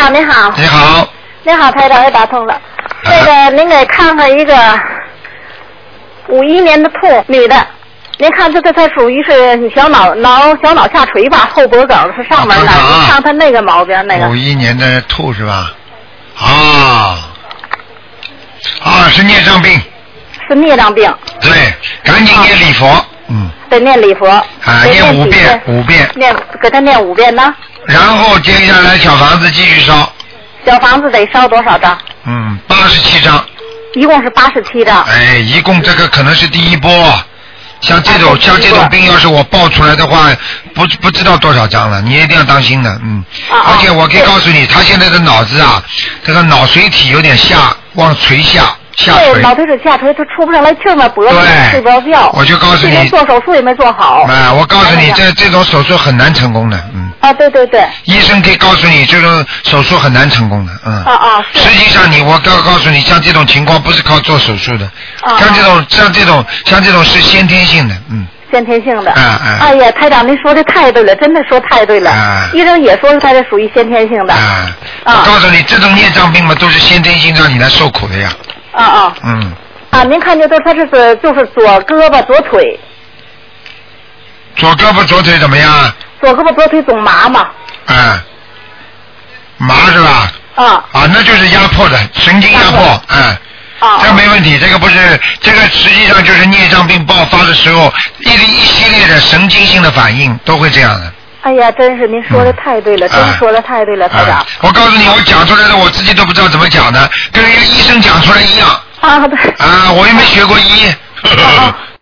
长你好。 你好。 你好，台长，又打通了。那个，您给看看一个51年的兔女的，您看这她属于是小脑下垂吧，后脖梗是上面的，您看她那个毛病那个。 51年的兔是吧？是孽障病。 是孽障病。 对，赶紧念礼佛。 得念礼佛。 念5遍，5遍。 给她念5遍呢。 然后接下来小房子继续烧。 小房子得烧多少张 ？87张。 一共是87张。 一共这个可能是第一波。像这种病，要是我爆出来的话，不知道多少张了，你一定要当心的，而且我可以告诉你，他现在的脑子啊，这个脑髓体有点往垂下垂。 对，脑髓体下垂，他出不上来气儿嘛，脖子睡不着觉。 我就告诉你， 做手术也没做好。 我告诉你，这种手术很难成功的， 对对对。医生可以告诉你，这种手术很难成功的，实际上我告诉你，像这种情况不是靠做手术的，像这种是先天性的， 先天性的。哎呀，台长，您说的太对了，真的说太对了。医生也说是他是属于先天性的。 我告诉你，这种孽障病嘛，都是先天性让你来受苦的呀。 您看见他这是就是左胳膊左腿。 左胳膊左腿怎么样？ 左胳膊左腿总麻嘛。 麻是吧？那就是压迫的，神经压迫，这没问题，这个不是，这个实际上就是孽障病爆发的时候一系列的神经性的反应都会这样的。 哎呀，真是您说的太对了，真说的太对了，台长。 我告诉你，我讲出来的我自己都不知道怎么讲的，跟人家医生讲出来一样。 对。 我又没学过医。